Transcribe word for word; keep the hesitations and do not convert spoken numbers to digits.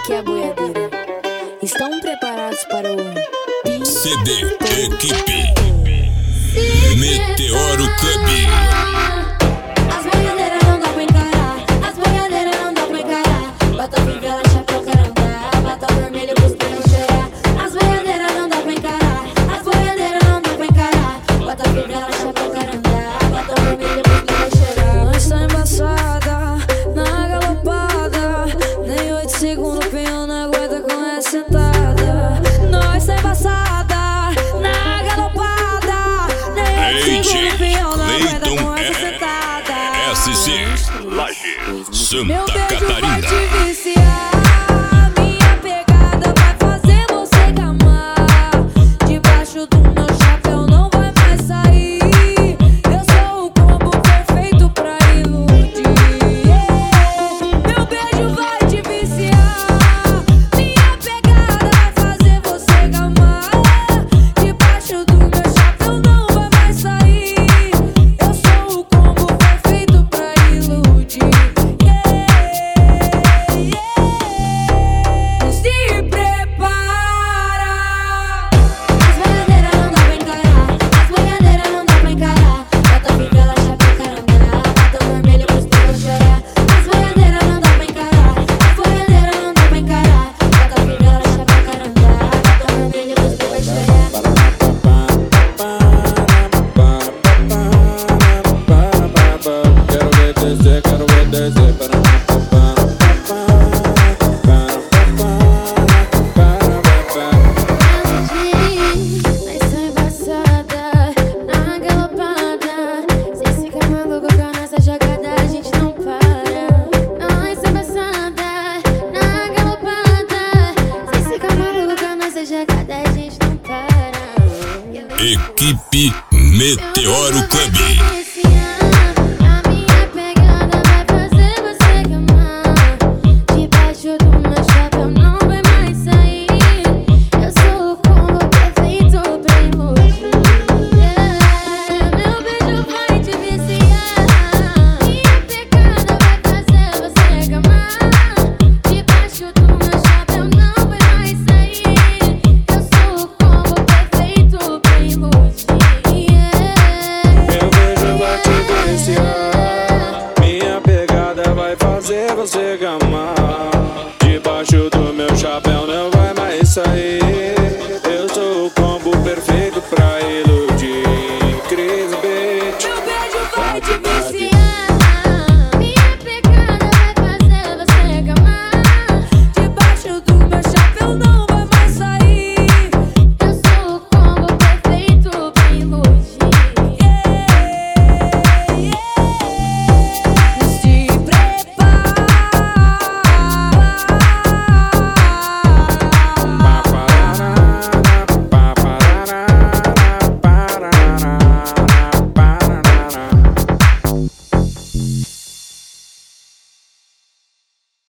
aqui é a boiadeira. Estão preparados para o C D Equipe Meteoro Club. As boiadeiras não dá pra encarar, as boiadeiras não dá pra encarar. Bota fivela, chapéu, carandá, bota vermelho pros pneus cheirar. As boiadeiras não dá pra encarar, as boiadeiras não dá pra encarar. Bota fivela, chapéu, carandá, bota vermelho pros pneus cheirar. Nós tá embaçada, na galopada, nem oito segundos o peão não aguenta com essa sentada. Nós tá embaçada, na galopada, nem oito segundos o peão não aguenta com essa sentada. S C Laje, Meu Santa beijo vai Catarina. te viciar, minha pegada vai fazer você gamar. Debaixo do meu chapéu não vai mais sair. Eu sou o combo perfeito pra iludir. Meu beijo vai te viciar, minha pegada vai fazer você gamar. Debaixo do meu chapéu não vai mais sair. Eu sou o combo perfeito pra iludir. Se prepara. As boiadeiras não dá pra encarar, as boiadeiras não dá pra encarar. Bota fivela, chapéu, carandá, bota vermelho pros pneus chorar. As boiadeiras não dá pra encarar, as boiadeiras não dá pra encarar. Bota fivela, chapéu, carandá, bota vermelho pros pneus chorar. Quero ver descer, quero ver descer. Nós tá embaçada, na galopada. Cês fica maluco com a nossa jogada, a gente não para. Nós tá embaçada, na galopada. Cês fica maluco com a nossa jogada, a gente não para. Equipe Meteoro Club. A minha pegada vai fazer você gamar. Debaixo do meu chapéu não vai mais sair. Eu sou o combo perfeito pra iludir. Meu beijo vai te viciar, minha pegada vai fazer você gamar. Debaixo do meu chapéu não vai mais sair. Eu sou o combo perfeito pra iludir. Meu beijo vai te viciar, minha pegada vai fazer você gamar.